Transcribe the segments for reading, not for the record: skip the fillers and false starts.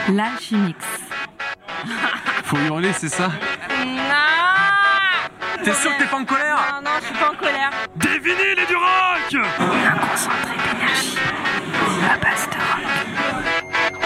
L'Alchimix. Faut hurler, c'est ça? Non. T'es sûr que t'es pas en colère? Non, je suis pas en colère. Des vinyles et du rock! Un concentré d'énergie. La base de rock.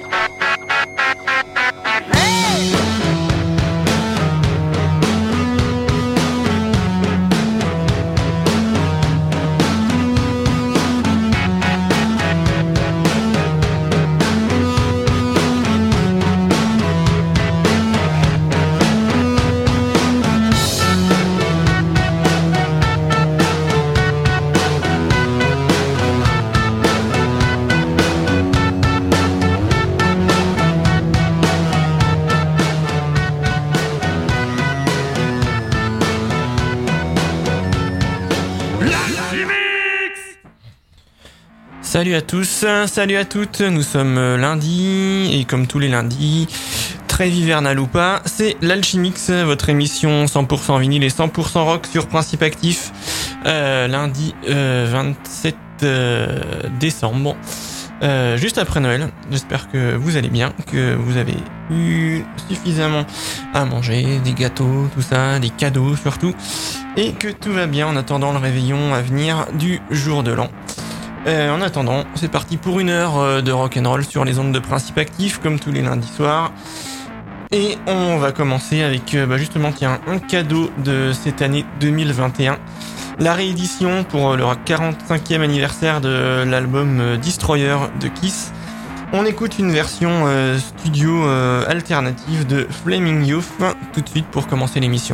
Salut à tous, salut à toutes, nous sommes lundi et comme tous les lundis, trêve hivernale ou pas, c'est l'Alchimix, votre émission 100% vinyle et 100% rock sur Principe Actif, lundi 27 décembre, juste après Noël. J'espère que vous allez bien, que vous avez eu suffisamment à manger, des gâteaux, tout ça, des cadeaux surtout, et que tout va bien en attendant le réveillon à venir du jour de l'an. En attendant, c'est parti pour une heure de rock'n'roll sur les ondes de Principe Actif, comme tous les lundis soirs. Et on va commencer avec justement un cadeau de cette année 2021. La réédition pour le 45e anniversaire de l'album Destroyer de Kiss. On écoute une version studio alternative de Flaming Youth tout de suite pour commencer l'émission.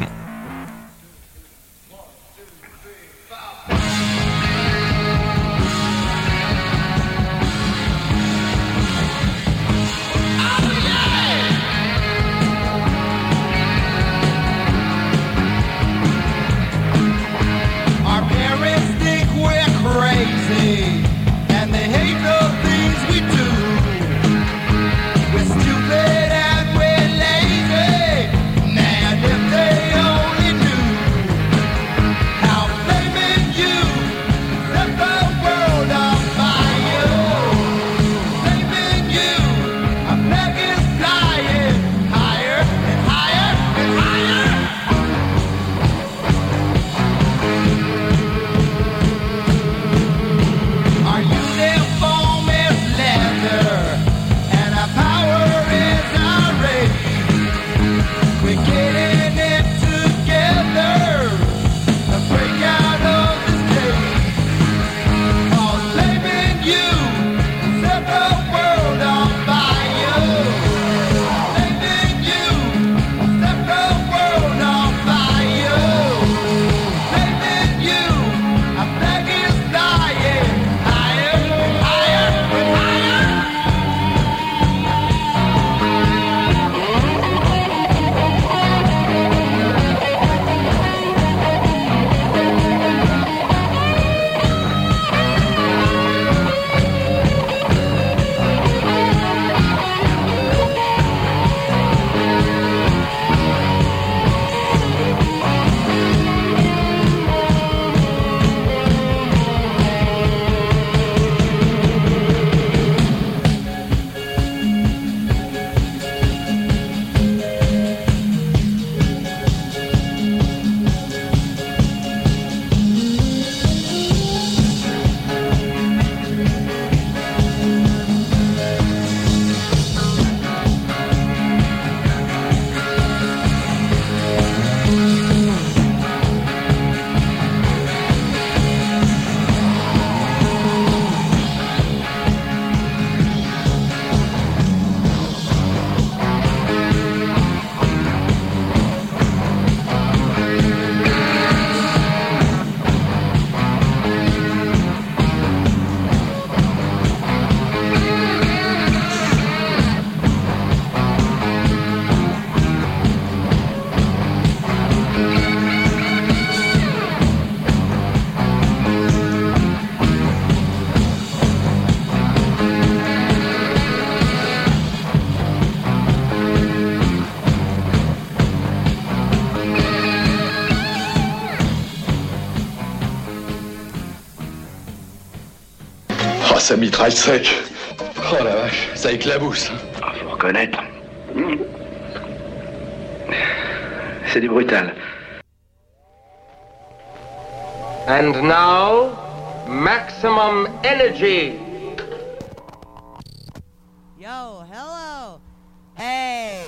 Ça mitraille sec. Oh la vache, ça éclabousse. Ah, faut reconnaître. C'est du brutal. And now, maximum energy. Yo, hello. Hey.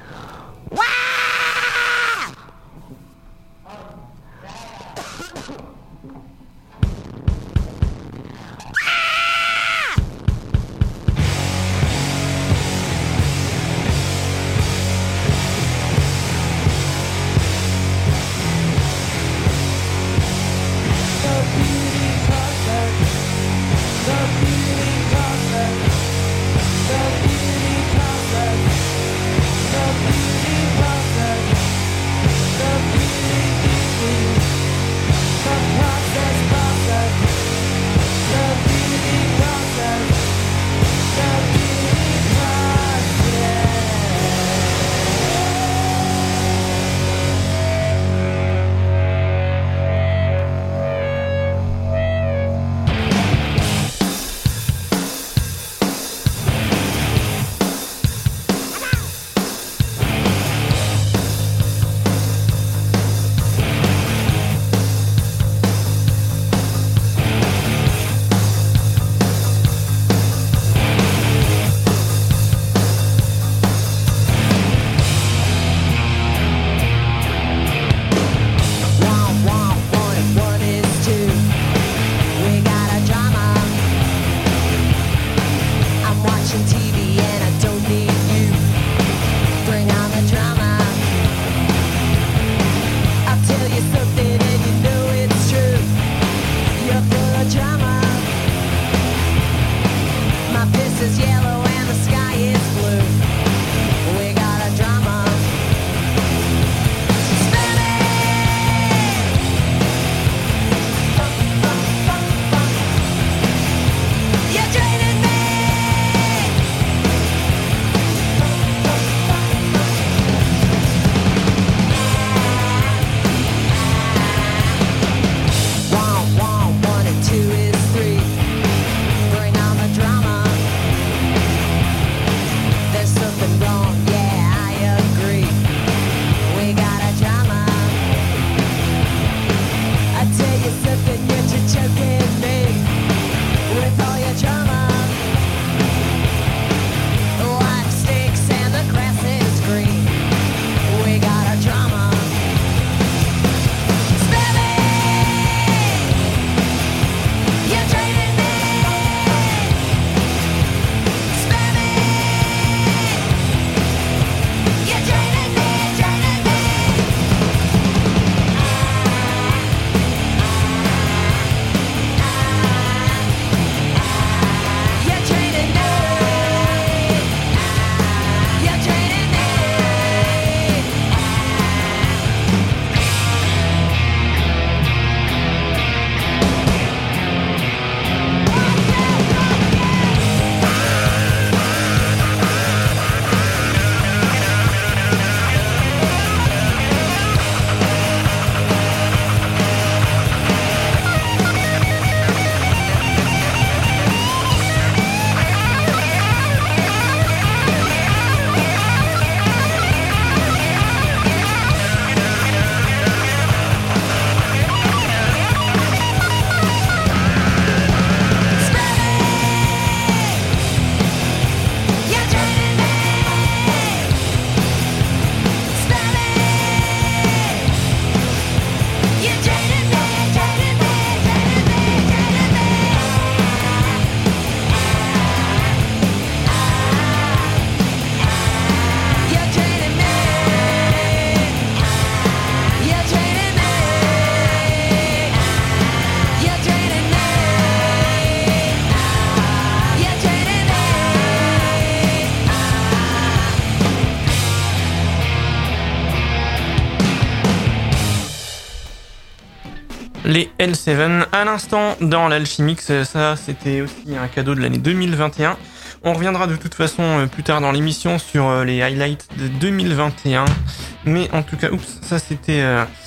Les L7 à l'instant dans l'Alchimix, ça c'était aussi un cadeau de l'année 2021. On reviendra de toute façon plus tard dans l'émission sur les highlights de 2021. Mais en tout cas, ça c'était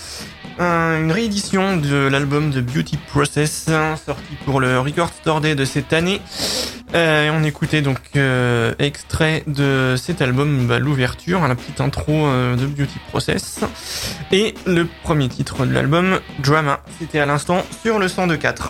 une réédition de l'album de Beauty Process, sorti pour le Record Store Day de cette année. On écoutait donc extrait de cet album, l'ouverture, la petite intro de Beauty Process. Et le premier titre de l'album, Drama, c'était à l'instant sur le 102.4.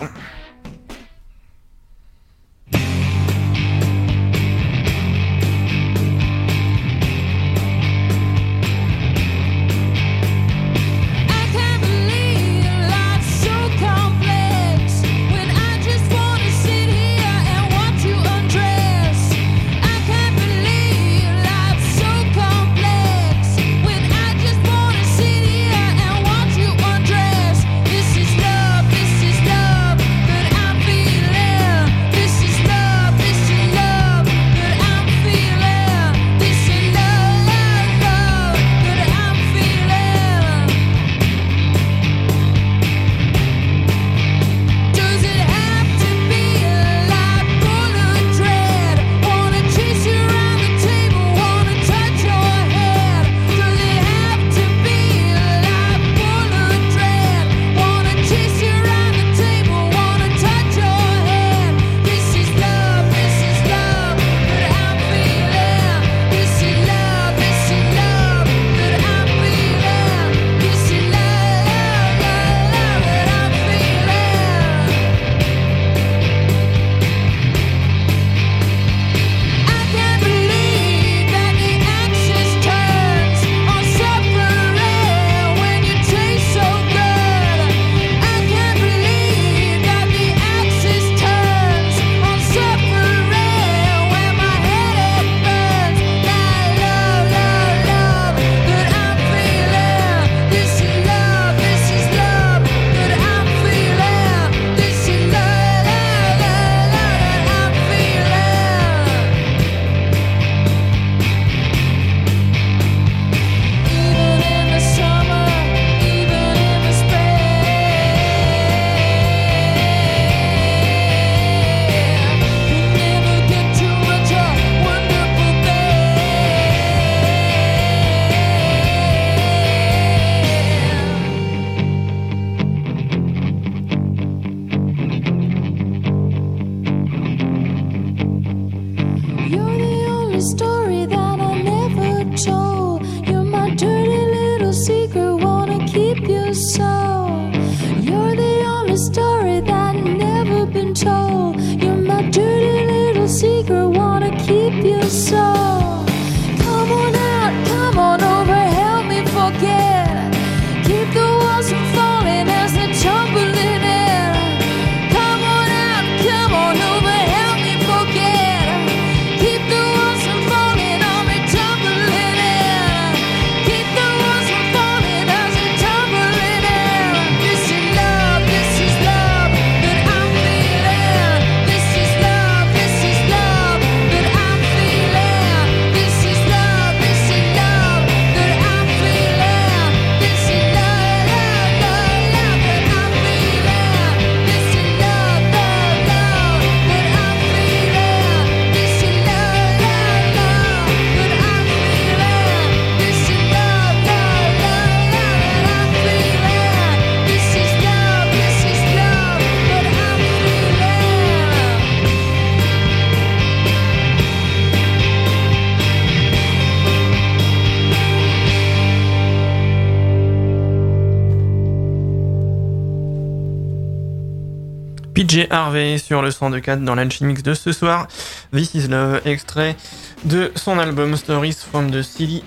PJ Harvey sur le 102.4 dans l'Alchimix de ce soir. This is Love, extrait de son album Stories from the Sea,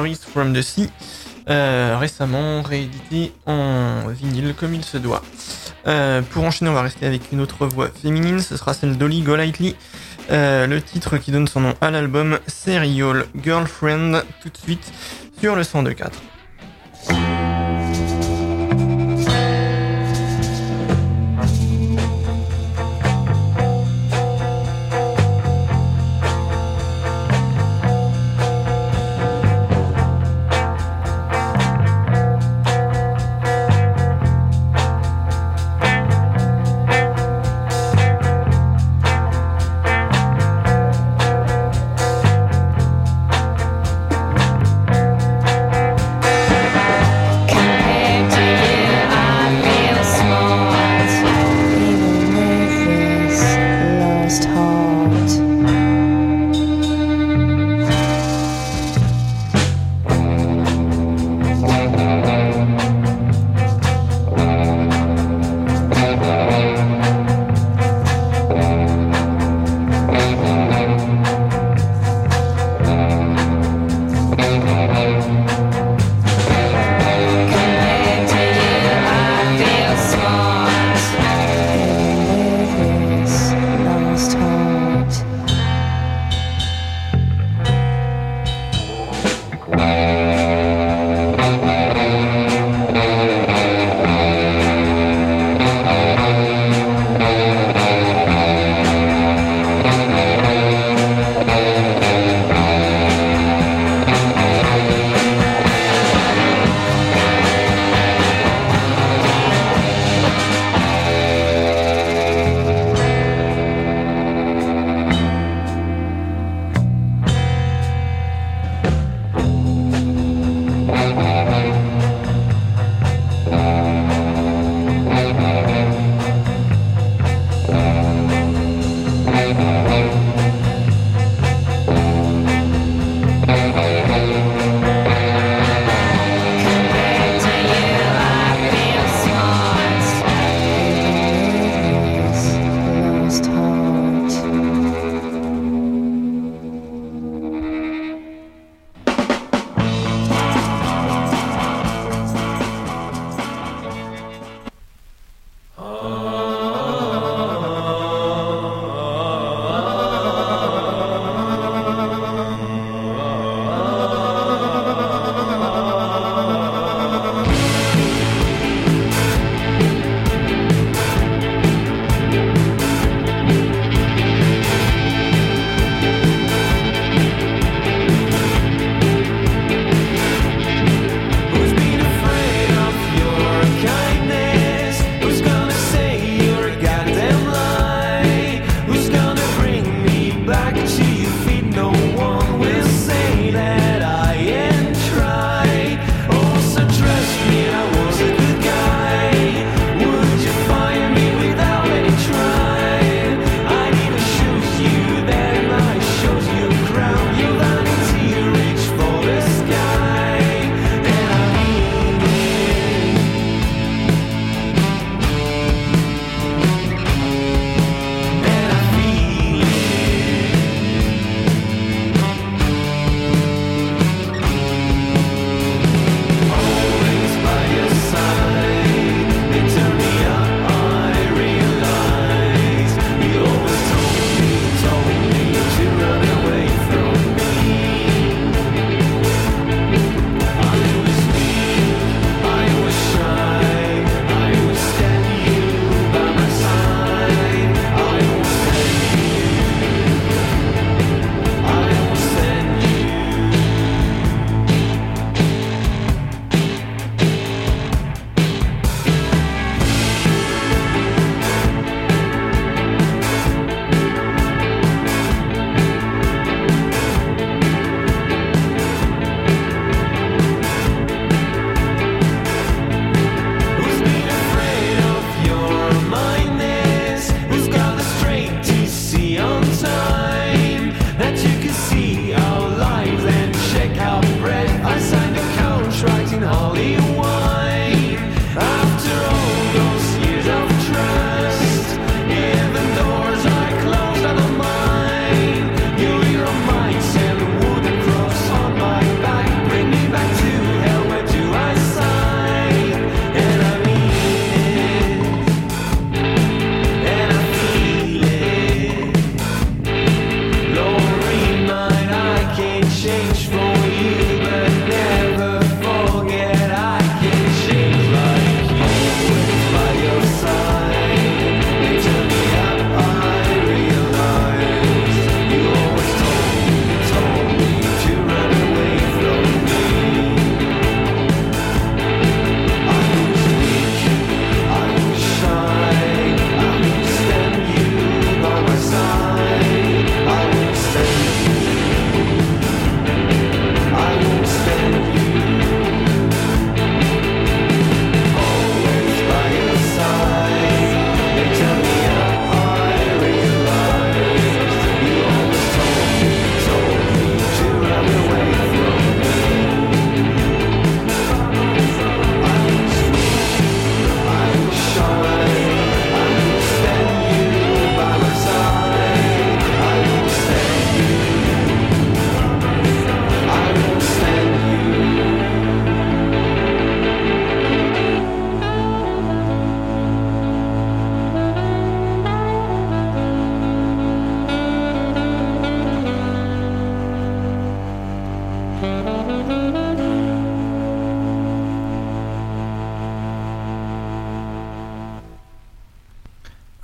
récemment réédité en vinyle comme il se doit. Pour enchaîner, on va rester avec une autre voix féminine, ce sera celle d'Holly Golightly. Le titre qui donne son nom à l'album, Serial Girlfriend, tout de suite sur le 102.4.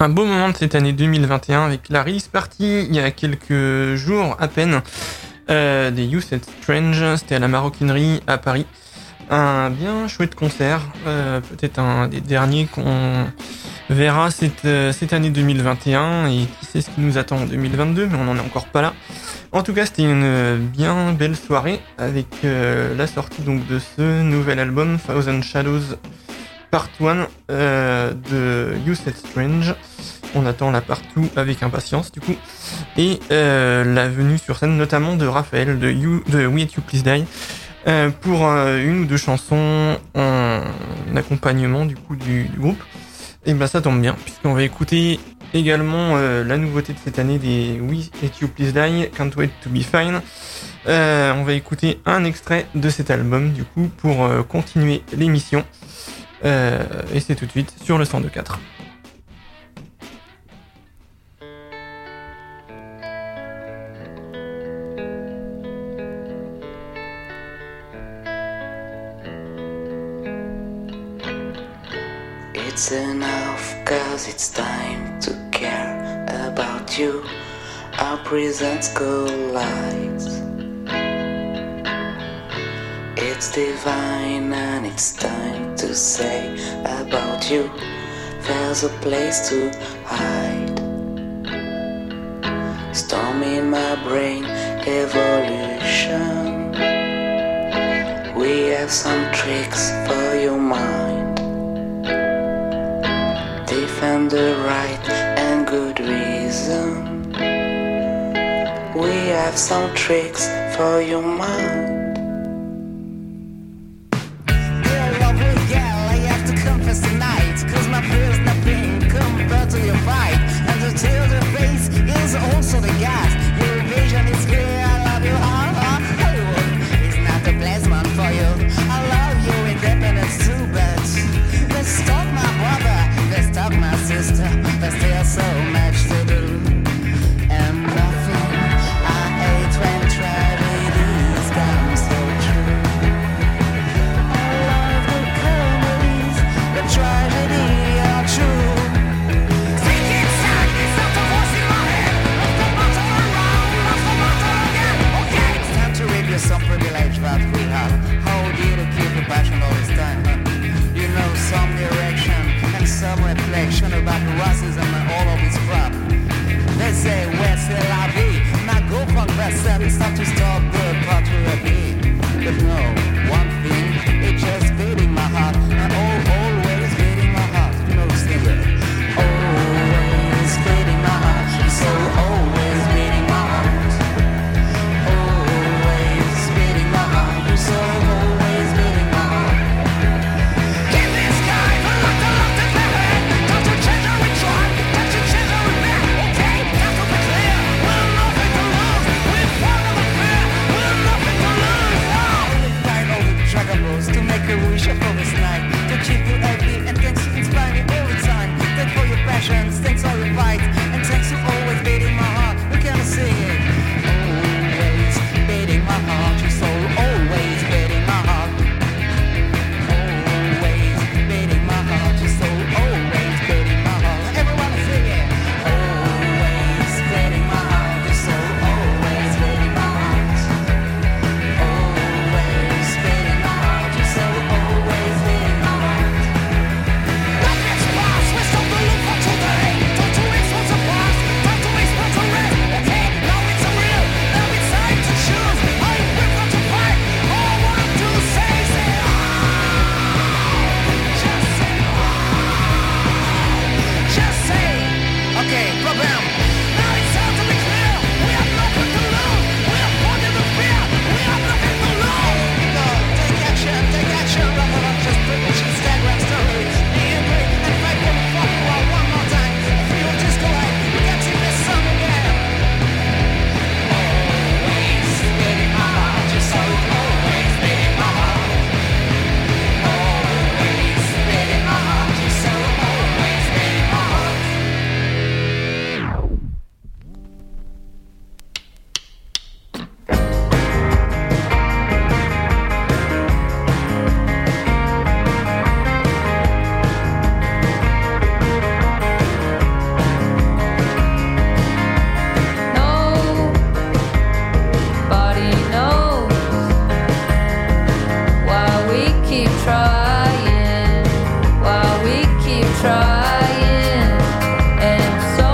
un beau moment de cette année 2021 avec la release party il y a quelques jours à peine des You Said Strange. C'était à la Maroquinerie à Paris. Un bien chouette concert, peut-être un des derniers qu'on verra cette année 2021 et qui sait ce qui nous attend en 2022, mais on n'en est encore pas là. En tout cas, c'était une bien belle soirée avec la sortie donc de ce nouvel album Thousand Shadows Part 1 de You Said Strange. On attend la Part 2 avec impatience du coup. Et la venue sur scène notamment de Raphaël de We Hate You Please Die pour une ou deux chansons en accompagnement du coup du groupe. Et ben ça tombe bien puisqu'on va écouter également la nouveauté de cette année des We Hate You Please Die, Can't Wait to Be Fine. On va écouter un extrait de cet album du coup pour continuer l'émission. Et c'est tout de suite sur le 102.4. It's enough, cause it's time to care about you. Our prisons collide. It's divine and it's time to say about you. There's a place to hide. Storm in my brain, evolution. We have some tricks for your mind. Defend the right and good reason. We have some tricks for your mind. Tonight, cause my fear's not being compared to your fight. And to tell the face is also the gas. Your vision is clear, I love you, Hollywood is not the place man for you. I love you, independence too bad. Let's talk my brother, let's talk my sister. There's still so much to do. And nothing I hate when tragedies come so true. I love the comedies, the tragedy are true. Thinking sadness of the voice in my head, of the bottom keep trying, while we keep trying, and so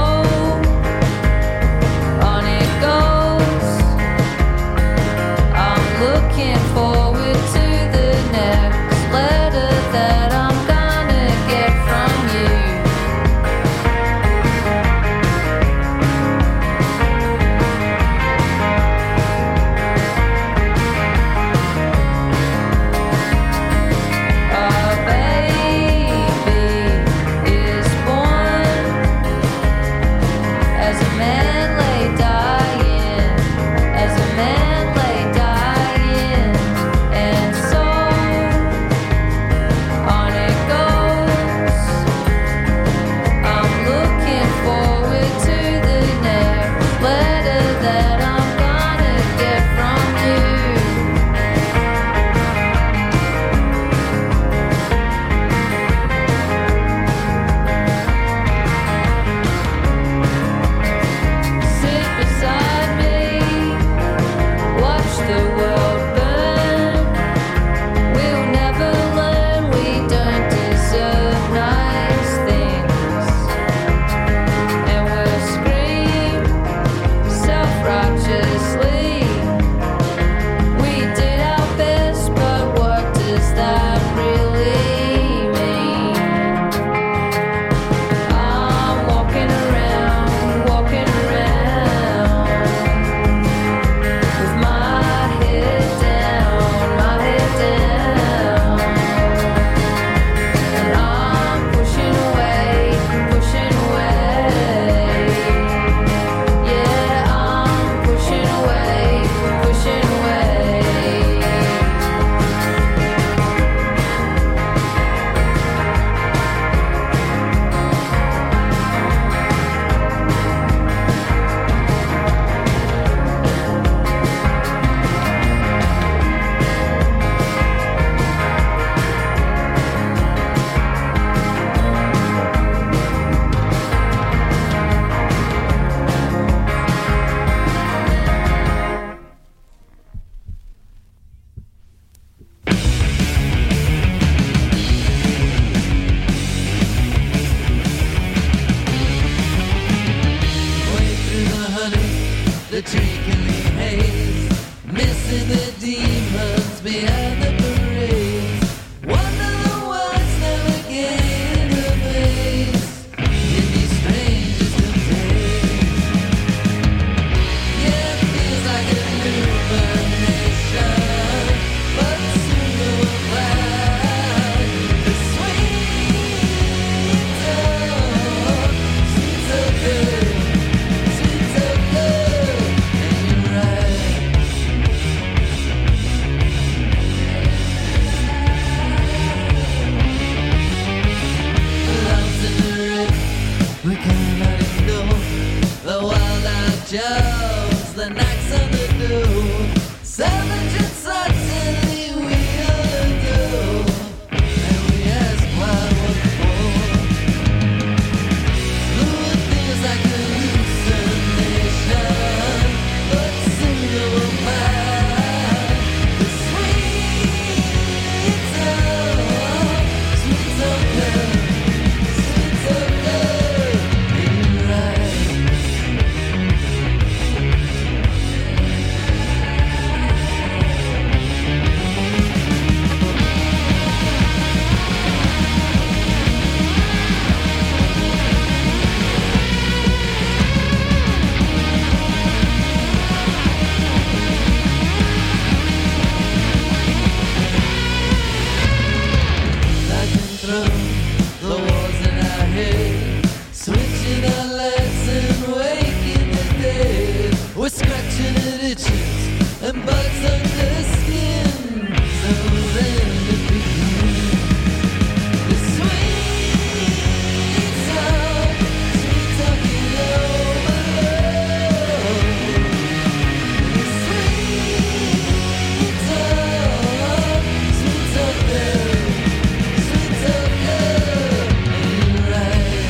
on it goes. I'm looking forward to the next letter that I'm gonna get from you. A baby is born as a man lay dying, as a man lay dying, and so on it goes. I'm looking forward to the next letter that I'm gonna get from you. Sit beside me, watch the world burn. We'll never learn we don't deserve nice things, and we'll scream self-righteously. We did our best, but what does that really mean? I'm walking around with my head down, and I'm pushing away. Yeah, I'm pushing away. Way through the honey, the twinkling haze, missing the demons behind the parades. Wonder the words never gain the place in these strangest of days. Yeah, it feels like a illumination, but soon it will cloud the sweet talk, sweet so good. Sweet so good, and you're right. Lungs in the red, we cannot ignore the wild-eyed Joes, the knocks on the door. Savage and certainly we adore, and we ask why, what for? Fluid feels like a hallucination, but soon you will find the sweet talk, sweet so good, and you're right. Back and through the walls in our head, switching our lights and waking the dead. We're scratching at itches and bugs under skin. So then it begins. The sweet talking over love. The sweet talk, sweet talk good. Sweet so good, and you're right.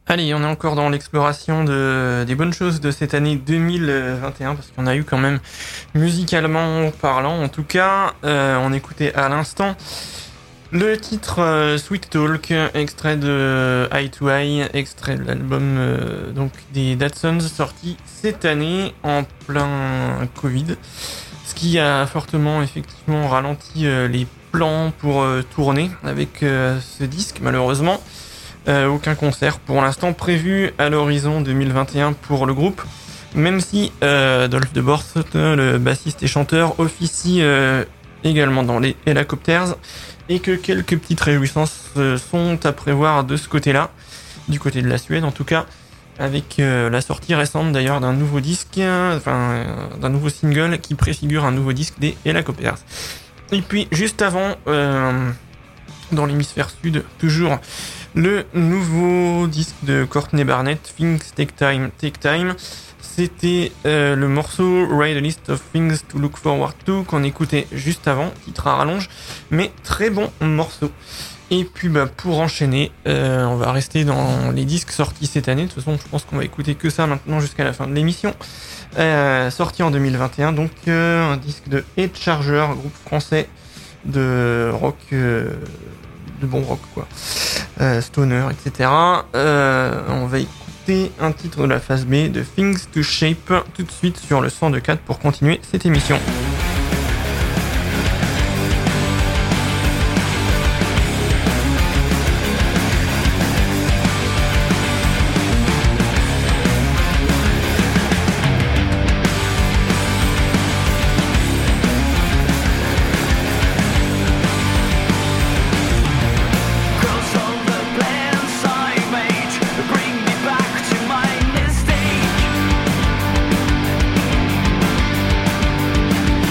Allez, on est encore dans l'exploration des bonnes choses de cette année 2021, parce qu'on a eu quand même, musicalement parlant, en tout cas, on écoutait à l'instant le titre Sweet Talk, extrait de Eye to Eye, extrait de l'album donc des Datsuns, sorti cette année en plein Covid, ce qui a fortement effectivement ralenti les plans pour tourner avec ce disque, malheureusement. Aucun concert pour l'instant prévu à l'horizon 2021 pour le groupe, même si Dolph de Borst, le bassiste et chanteur, officie également dans les Helicopters, et que quelques petites réjouissances sont à prévoir de ce côté-là, du côté de la Suède en tout cas, avec la sortie récente d'ailleurs d'un nouveau disque, d'un nouveau single qui préfigure un nouveau disque des Helicopters. Et puis juste avant, dans l'hémisphère sud, toujours le nouveau disque de Courtney Barnett, Things Take Time, Take Time. C'était le morceau Write a List of Things to Look Forward to qu'on écoutait juste avant, titre à rallonge, mais très bon morceau. Et puis pour enchaîner, on va rester dans les disques sortis cette année. De toute façon, je pense qu'on va écouter que ça maintenant jusqu'à la fin de l'émission. Sorti en 2021, donc un disque de Head Charger, groupe français de rock, de bon rock quoi, stoner, etc. On va écouter un titre de la phase B de Things to Shape tout de suite sur le 102.4 pour continuer cette émission. Bring me back to my mistake.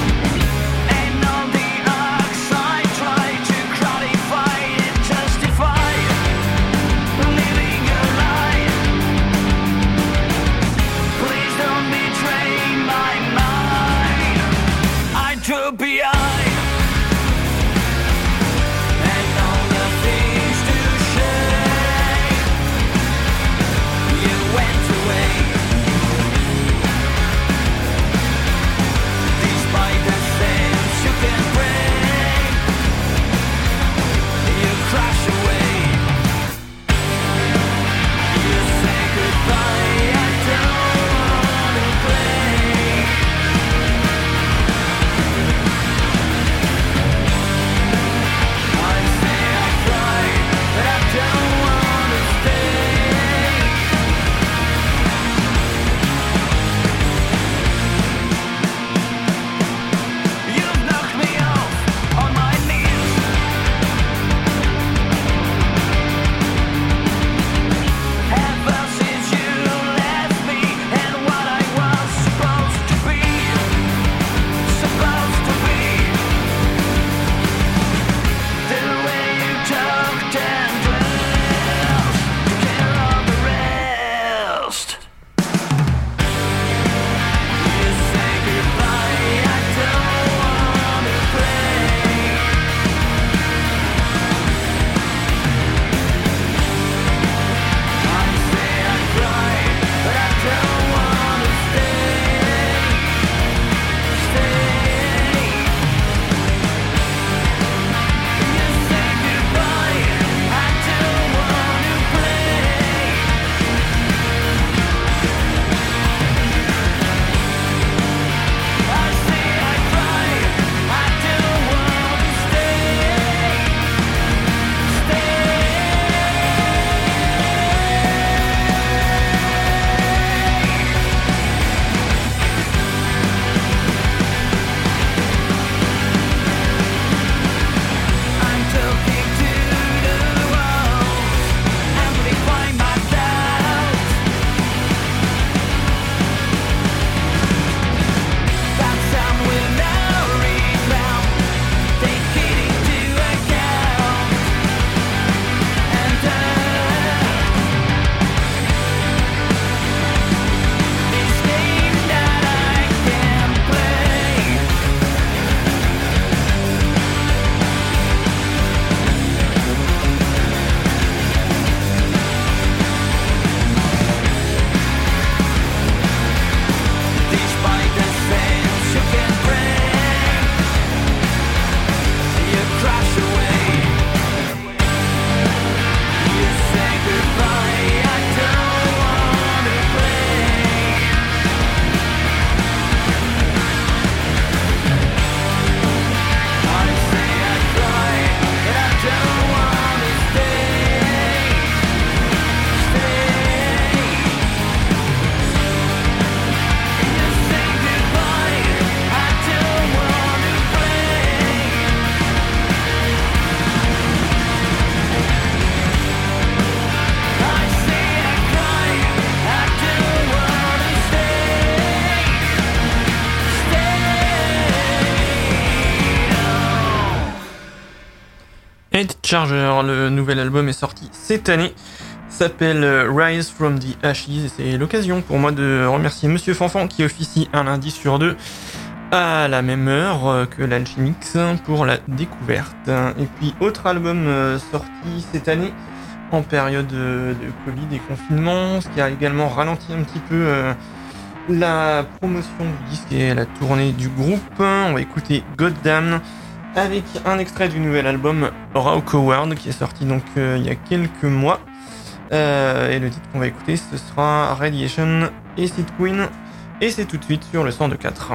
Charger. Le nouvel album est sorti cette année. S'appelle Rise from the Ashes. Et c'est l'occasion pour moi de remercier Monsieur Fanfan qui officie un lundi sur 2 à la même heure que l'Alchimix pour la découverte. Et puis autre album sorti cette année en période de Covid et confinement, ce qui a également ralenti un petit peu la promotion du disque et la tournée du groupe. On va écouter Goddamn avec un extrait du nouvel album Raw Coward qui est sorti donc il y a quelques mois. Et le titre qu'on va écouter ce sera Radiation Acid Queen et c'est tout de suite sur le 102.4.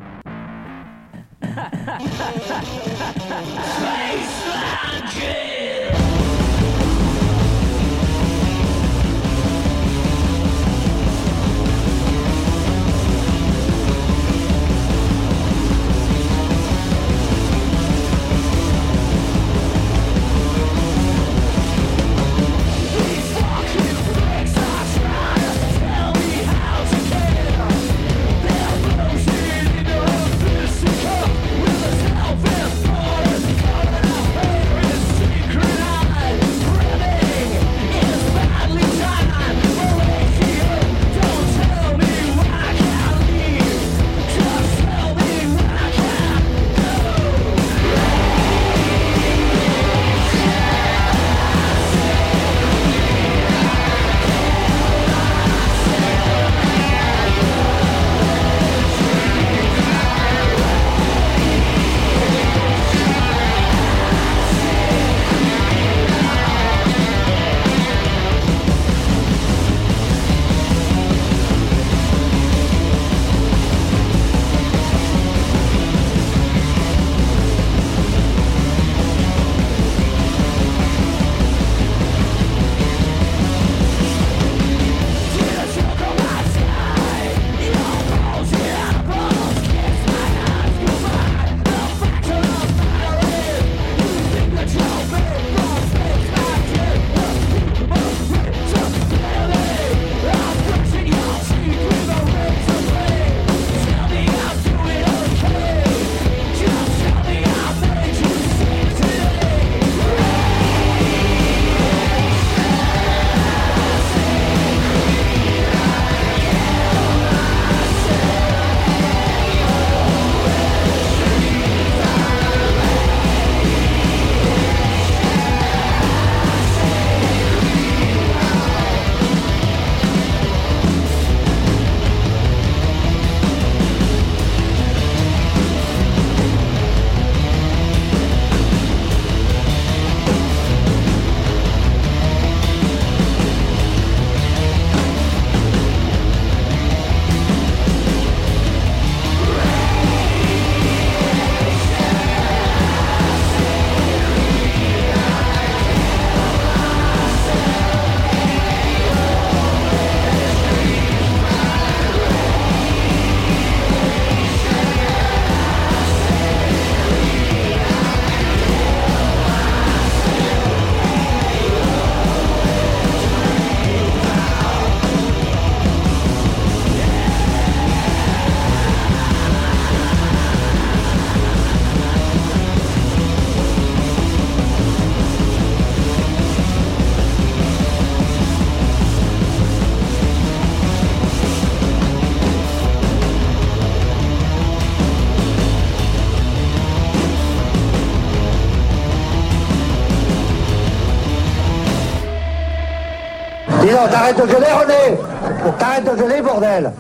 Dis donc, t'arrêtes de gueuler, René! T'arrêtes de gueuler, bordel!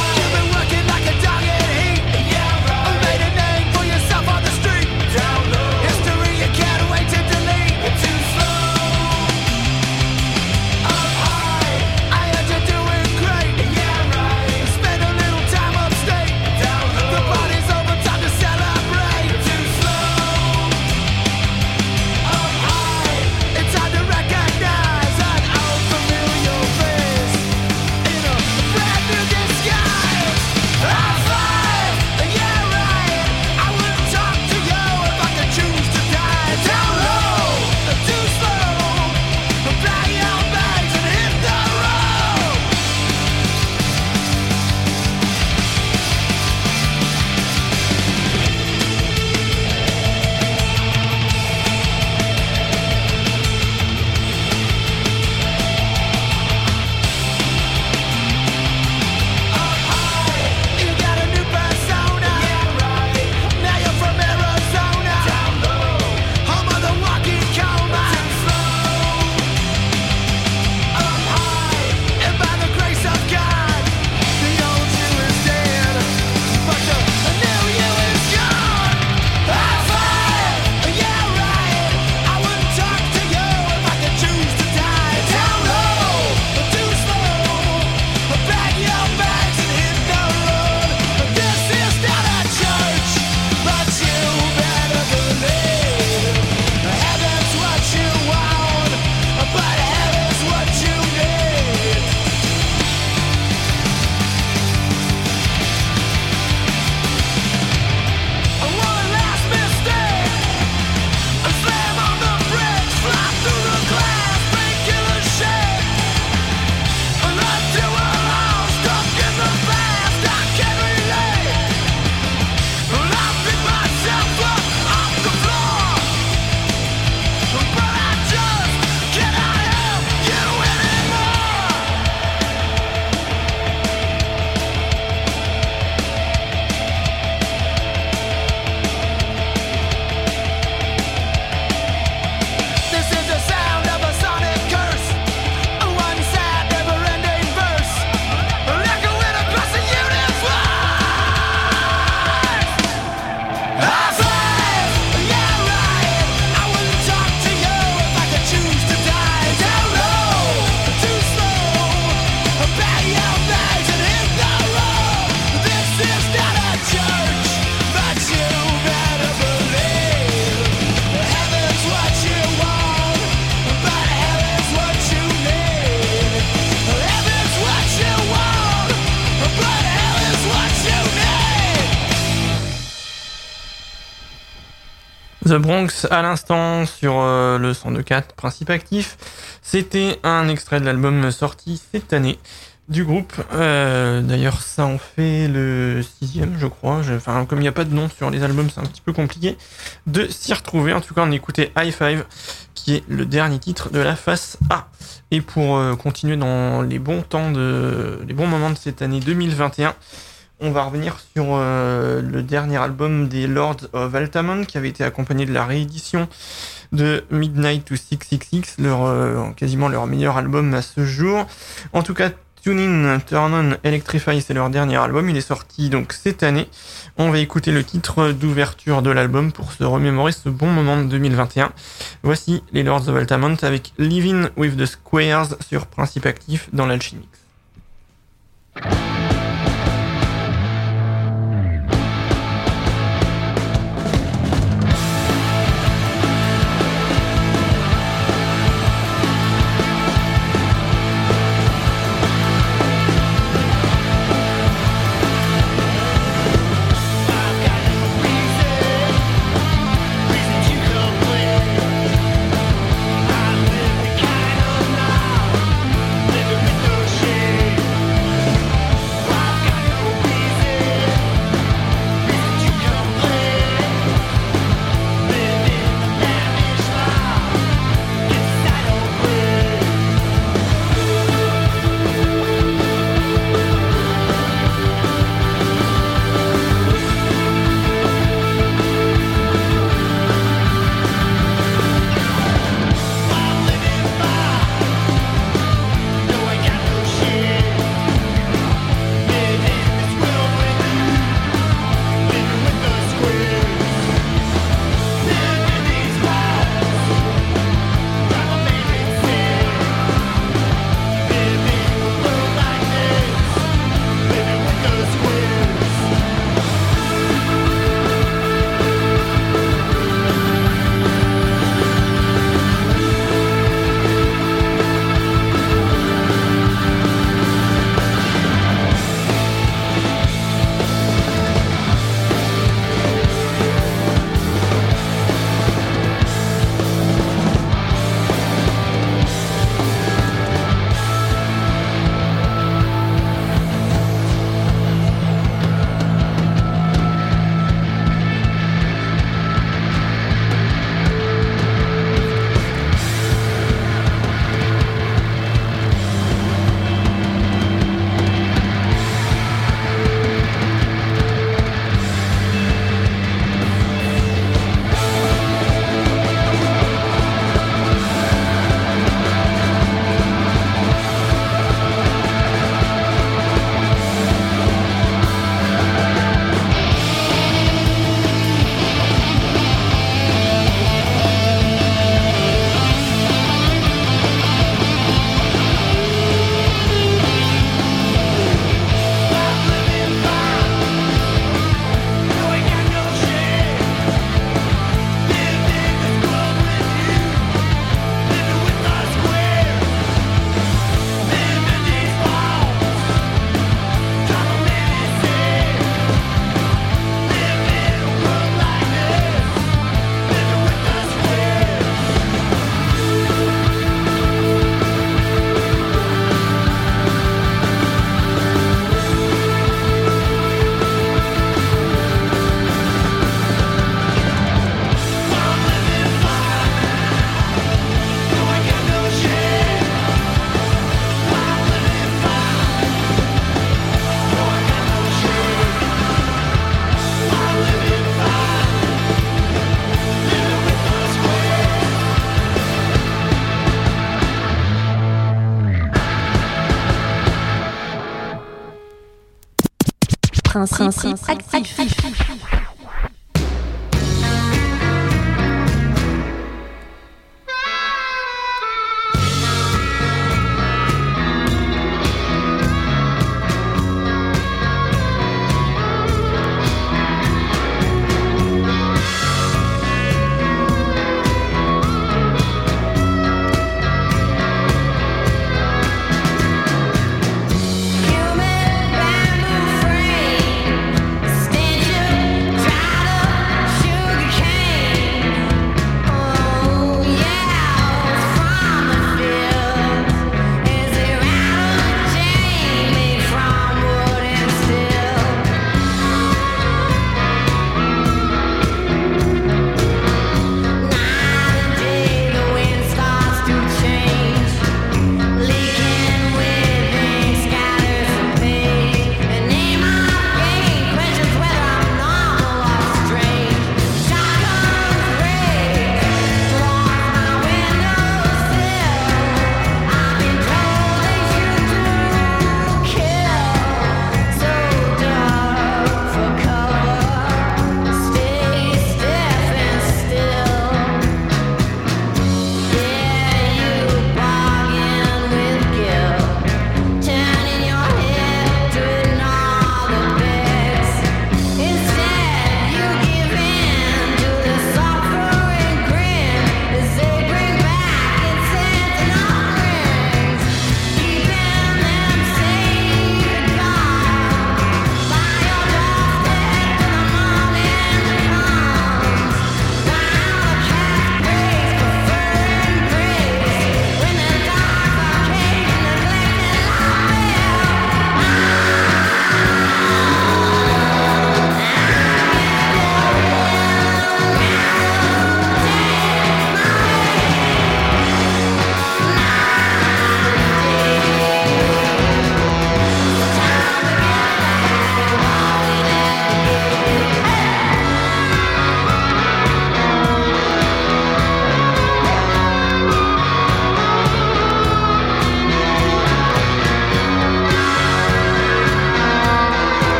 Down low. The Bronx à l'instant sur le 102.4 Principe Actif. C'était un extrait de l'album sorti cette année du groupe. D'ailleurs, ça en fait le 6e, je crois. Enfin, comme il n'y a pas de nom sur les albums, c'est un petit peu compliqué de s'y retrouver. En tout cas, on écoutait High Five, qui est le dernier titre de la face A. Et pour continuer dans les bons moments de cette année 2021, on va revenir sur le dernier album des Lords of Altamont, qui avait été accompagné de la réédition de Midnight to 666, quasiment leur meilleur album à ce jour. En tout cas, Tune In, Turn On, Electrify, c'est leur dernier album. Il est sorti donc cette année. On va écouter le titre d'ouverture de l'album pour se remémorer ce bon moment de 2021. Voici les Lords of Altamont avec Living with the Squares sur Principe Actif dans l'Alchimix. Principe actif. Human bamboo frame, stench of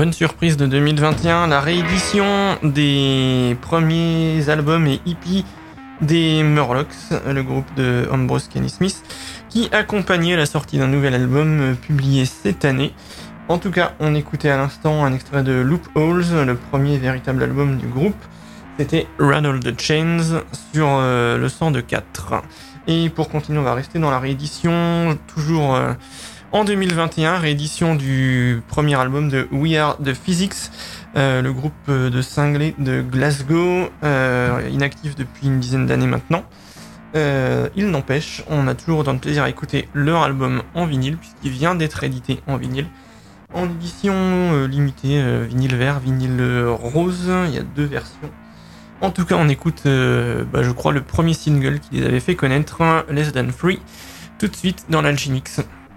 Bonne surprise de 2021, la réédition des premiers albums et EP des Murlocs, le groupe de Ambrose Kenny Smith, qui accompagnait la sortie d'un nouvel album publié cette année. En tout cas, on écoutait à l'instant un extrait de Loopholes, le premier véritable album du groupe. C'était Rattle the Chains sur le 102.4. Et pour continuer, on va rester dans la réédition, toujours en 2021, réédition du premier album de We Are The Physics, le groupe de cinglés de Glasgow, inactif depuis une dizaine d'années maintenant. Il n'empêche, on a toujours autant de plaisir à écouter leur album en vinyle, puisqu'il vient d'être édité en vinyle, en édition limitée, vinyle vert, vinyle rose, il y a 2 versions. En tout cas, on écoute, je crois, le premier single qui les avait fait connaître, Less Than Free, tout de suite dans l'Alchimix.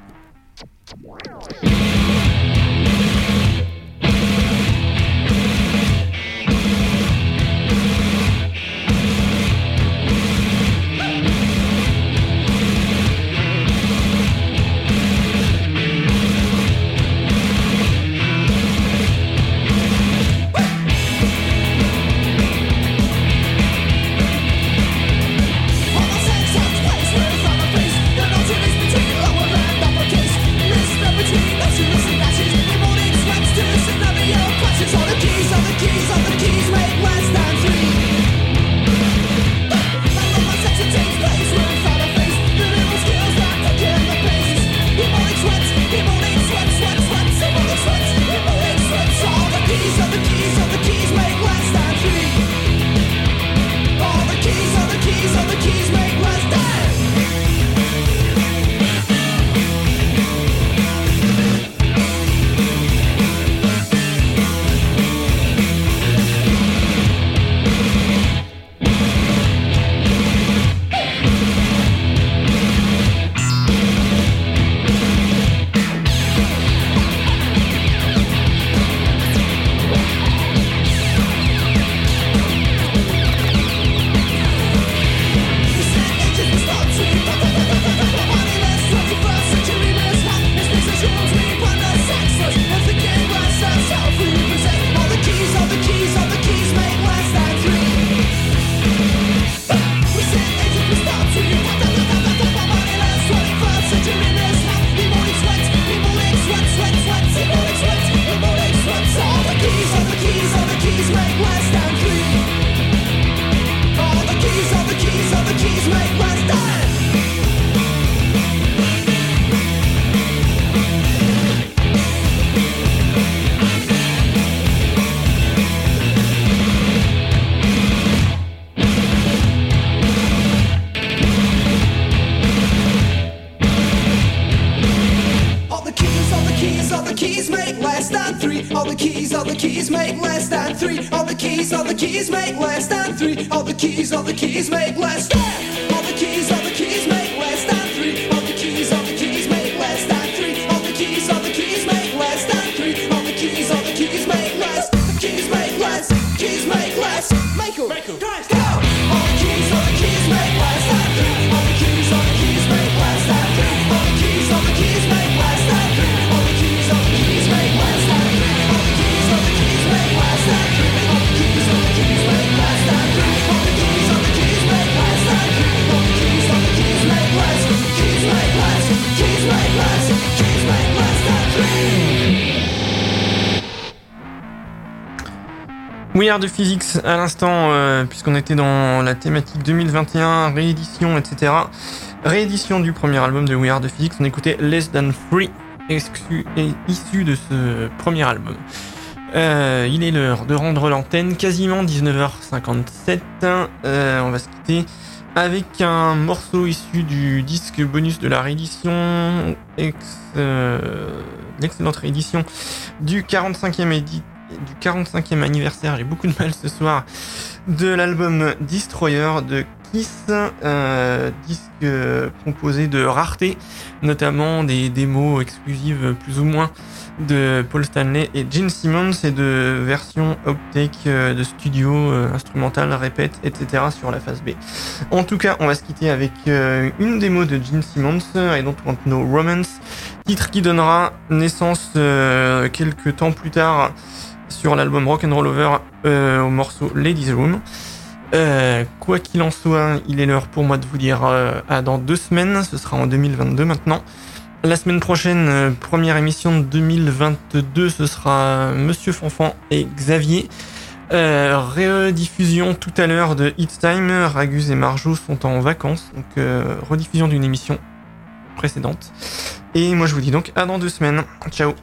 We Are The Physics à l'instant, puisqu'on était dans la thématique 2021, réédition, etc. Réédition du premier album de We Are The Physics, on écoutait Less Than Free, issu de ce premier album. Il est l'heure de rendre l'antenne, quasiment 19h57. On va se quitter avec un morceau issu du disque bonus de la réédition, l'excellente réédition du 45e anniversaire, j'ai beaucoup de mal ce soir, de l'album Destroyer de Kiss, disque composé de raretés, notamment des démos exclusives plus ou moins de Paul Stanley et Gene Simmons, et de versions outtake de studio, instrumentales, répète, etc. sur la phase B. En tout cas, on va se quitter avec une démo de Gene Simmons, I Don't Want No Romance, Titre qui donnera naissance quelques temps plus tard sur l'album Rock'n'Roll Over au morceau Ladies Room. Quoi qu'il en soit, il est l'heure pour moi de vous dire à dans 2 semaines, ce sera en 2022 maintenant. La semaine prochaine, première émission de 2022, ce sera Monsieur Fanfan et Xavier. Rediffusion tout à l'heure de It's Time. Ragus et Marjo sont en vacances, donc rediffusion d'une émission précédente. Et moi je vous dis donc à dans 2 semaines. Ciao.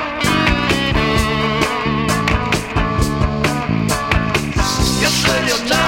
You're